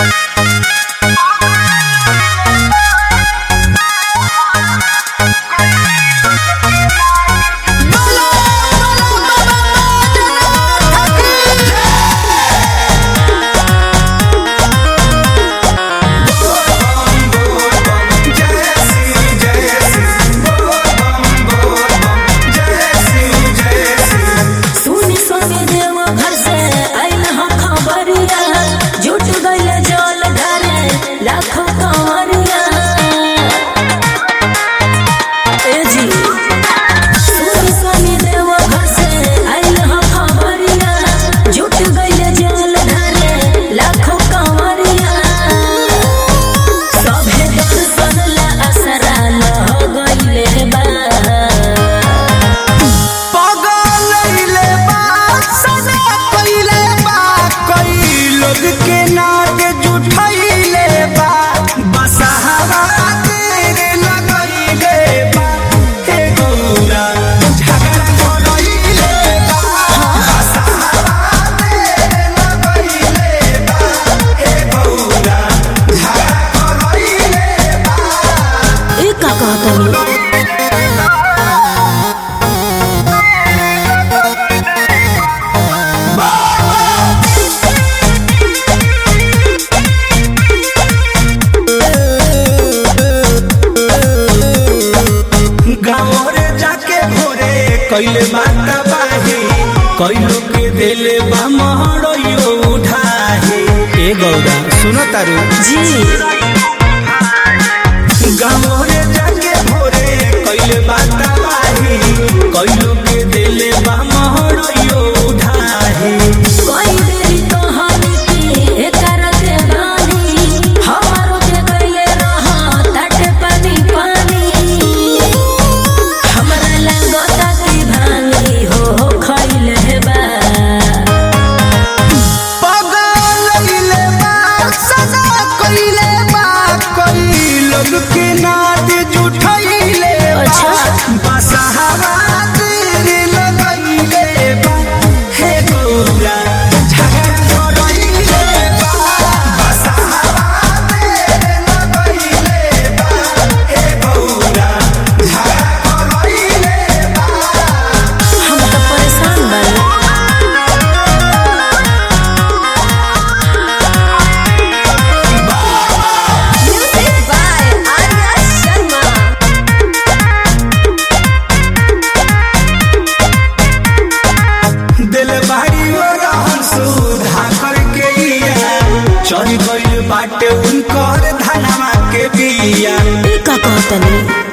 कैले माता बाही कैलो के दिले बा महड़ियो उठाहे। ए गौरा सुनो तारू जी गाँव रे जाके भोरे कैले माता बाही कैलो के दिले बा महड़ियो उठाहे। कोई देरी तो हम की करते बानी हमारो के कैले रहा तट पानी पानी हमरा लगता की भांगी हो खइले बा पागल लइले बा सदा कइले बा कोई लोग के नाद जुठइले बा बसहावा तेरे लगइले बा। हे गौरा झगड़ा करइले बा बसहावा तेरे लगइले बा। हे गौरा झगड़ा करइले बा। हम तो परेशान बानी। Music by Arya Sharma. दिल बाड़ी रहन सुधा करके चढ़ गइल बाटे उनकर धनवा के बिया। ई का कहतनी